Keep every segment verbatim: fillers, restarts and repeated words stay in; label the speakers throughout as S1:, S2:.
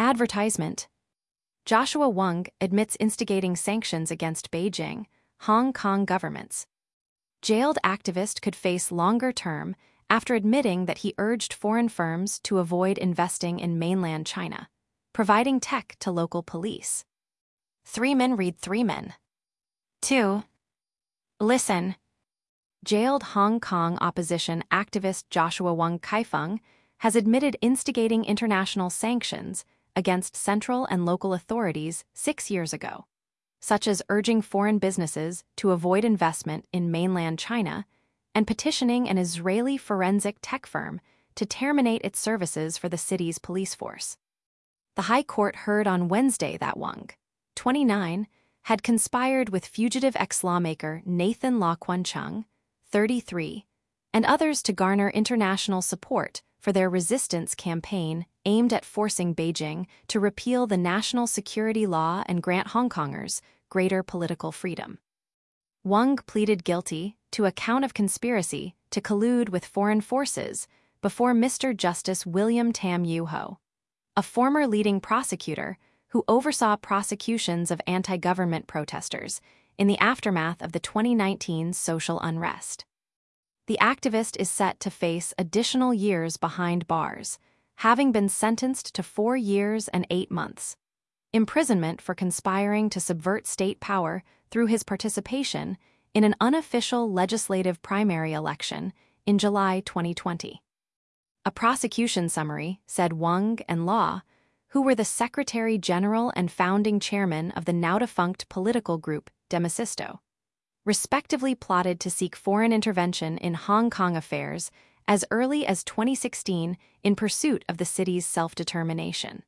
S1: Advertisement. Joshua Wong admits instigating sanctions against Beijing, Hong Kong governments. Jailed activist could face longer term after admitting that he urged foreign firms to avoid investing in mainland China, providing tech to local police. Three men read three men. two. Listen. Jailed Hong Kong opposition activist Joshua Wong Kai-feng has admitted instigating international sanctions against central and local authorities six years ago, such as urging foreign businesses to avoid investment in mainland China and petitioning an Israeli forensic tech firm to terminate its services for the city's police force. The High Court heard on Wednesday that Wong, twenty-nine, had conspired with fugitive ex-lawmaker Nathan Law Kwun-chung, thirty-three, and others to garner international support for their resistance campaign aimed at forcing Beijing to repeal the national security law and grant Hong Kongers greater political freedom. Wong pleaded guilty to a count of conspiracy to collude with foreign forces before Mister Justice William Tam Yu Ho, a former leading prosecutor who oversaw prosecutions of anti-government protesters in the aftermath of the twenty nineteen social unrest. The activist is set to face additional years behind bars, having been sentenced to four years and eight months. Imprisonment for conspiring to subvert state power through his participation in an unofficial legislative primary election in July twenty twenty. A prosecution summary said Wong and Law, who were the Secretary General and founding chairman of the now-defunct political group Demosisto, respectively plotted to seek foreign intervention in Hong Kong affairs as early as twenty sixteen in pursuit of the city's self-determination.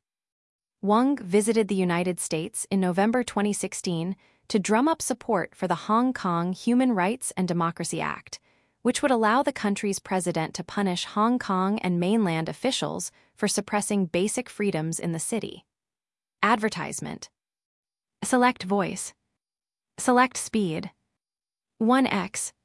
S1: Wong visited the United States in November twenty sixteen to drum up support for the Hong Kong Human Rights and Democracy Act, which would allow the country's president to punish Hong Kong and mainland officials for suppressing basic freedoms in the city. Advertisement. Select voice. Select speed. one x.